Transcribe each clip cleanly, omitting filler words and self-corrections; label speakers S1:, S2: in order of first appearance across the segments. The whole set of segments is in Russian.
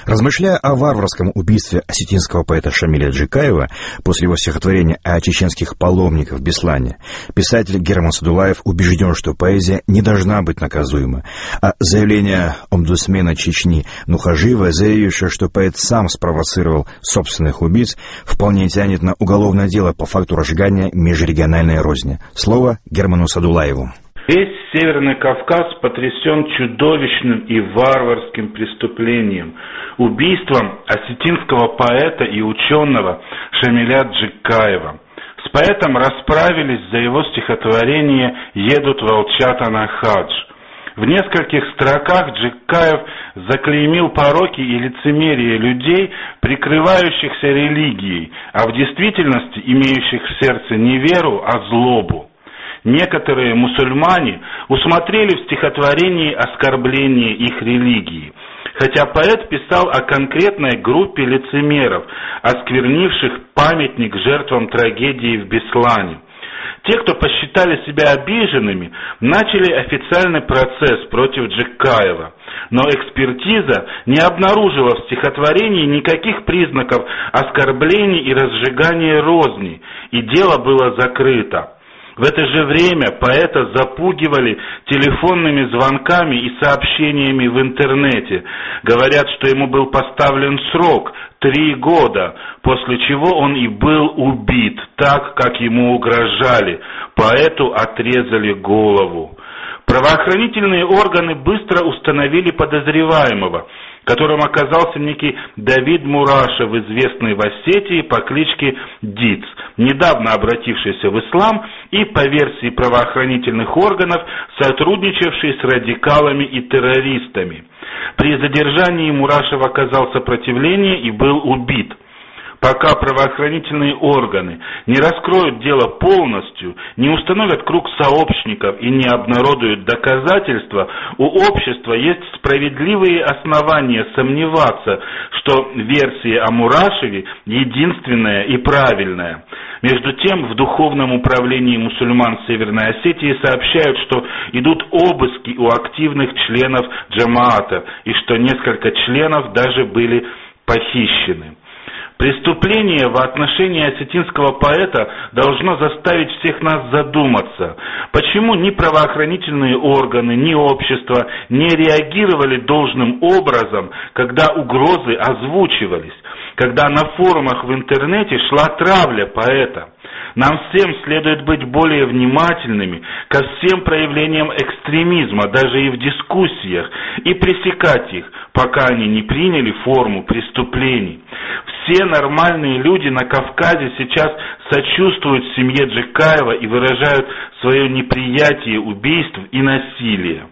S1: Размышляя о варварском убийстве осетинского поэта Шамиля Джикаева после его стихотворения о чеченских паломниках в Беслане, писатель Герман Садулаев убежден, что поэзия не должна быть наказуема, а заявление омбудсмена Чечни Нухажиева, заявившего, что поэт сам спровоцировал собственных убийц, вполне тянет на уголовное дело по факту разжигания межрегиональной розни. Слово Герману Садулаеву.
S2: Весь Северный Кавказ потрясен чудовищным и варварским преступлением – убийством осетинского поэта и ученого Шамиля Джикаева. С поэтом расправились за его стихотворение «Едут волчата на хадж». В нескольких строках Джикаев заклеймил пороки и лицемерие людей, прикрывающихся религией, а в действительности имеющих в сердце не веру, а злобу. Некоторые мусульмане усмотрели в стихотворении оскорбление их религии, хотя поэт писал о конкретной группе лицемеров, осквернивших памятник жертвам трагедии в Беслане. Те, кто посчитали себя обиженными, начали официальный процесс против Джикаева, но экспертиза не обнаружила в стихотворении никаких признаков оскорблений и разжигания розни, и дело было закрыто. В это же время поэта запугивали телефонными звонками и сообщениями в интернете. Говорят, что ему был поставлен срок 3 года, после чего он и был убит, так, как ему угрожали. Поэту отрезали голову. Правоохранительные органы быстро установили подозреваемого, которым оказался некий Давид Мурашев, известный в Осетии по кличке Диц, недавно обратившийся в ислам и, по версии правоохранительных органов, сотрудничавший с радикалами и террористами. При задержании Мурашев оказал сопротивление и был убит. Пока правоохранительные органы не раскроют дело полностью, не установят круг сообщников и не обнародуют доказательства, у общества есть справедливые основания сомневаться, что версия о Мурашеве единственная и правильная. Между тем, в Духовном управлении мусульман Северной Осетии сообщают, что идут обыски у активных членов джамаата и что несколько членов даже были похищены. Преступление в отношении осетинского поэта должно заставить всех нас задуматься, почему ни правоохранительные органы, ни общество не реагировали должным образом, когда угрозы озвучивались, когда на форумах в интернете шла травля поэта. Нам всем следует быть более внимательными ко всем проявлениям экстремизма, даже и в дискуссиях, и пресекать их, пока они не приняли форму преступлений. Все нормальные люди на Кавказе сейчас сочувствуют семье Джикаева и выражают свое неприятие убийств и насилия.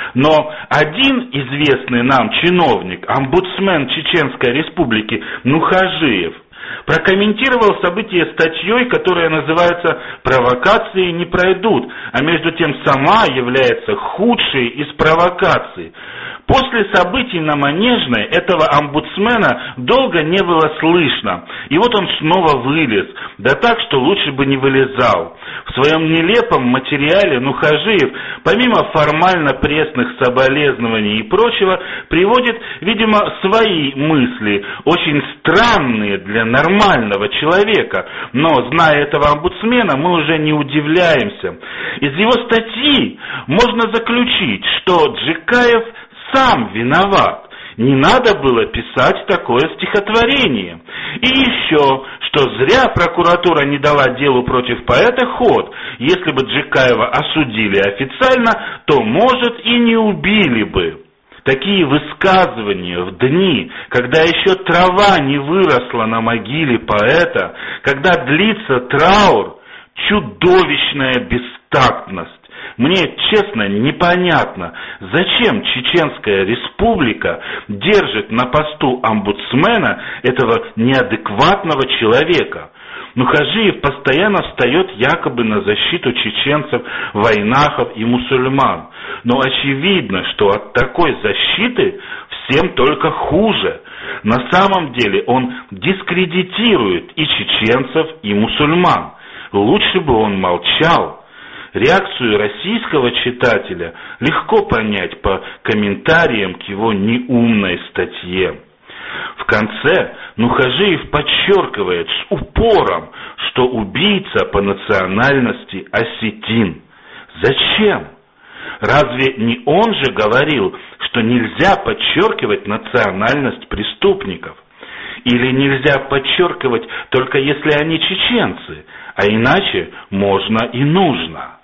S2: Но один известный нам чиновник, омбудсмен Чеченской Республики Нухажиев, прокомментировал события статьей, которая называется «Провокации не пройдут», а между тем сама является худшей из провокаций. После событий на Манежной этого омбудсмена долго не было слышно, и вот он снова вылез, да так, что лучше бы не вылезал. В своем нелепом материале Нухажиев, помимо формально пресных соболезнований и прочего, приводит, видимо, свои мысли, очень странные для нормального человека, но, зная этого омбудсмена, мы уже не удивляемся. Из его статьи можно заключить, что Джикаев сам виноват. Не надо было писать такое стихотворение. И еще, что зря прокуратура не дала делу против поэта ход. Если бы Джикаева осудили официально, то, может, и не убили бы. Такие высказывания в дни, когда еще трава не выросла на могиле поэта, когда длится траур, чудовищная бестактность. Мне, честно, непонятно, зачем Чеченская Республика держит на посту омбудсмена этого неадекватного человека. Нухажиев постоянно встает якобы на защиту чеченцев, вайнахов и мусульман. Но очевидно, что от такой защиты всем только хуже. На самом деле он дискредитирует и чеченцев, и мусульман. Лучше бы он молчал. Реакцию российского читателя легко понять по комментариям к его неумной статье. конце Нухажиев подчеркивает с упором, что убийца по национальности осетин. Зачем? Разве не он же говорил, что нельзя подчеркивать национальность преступников? Или нельзя подчеркивать только если они чеченцы, а иначе можно и нужно?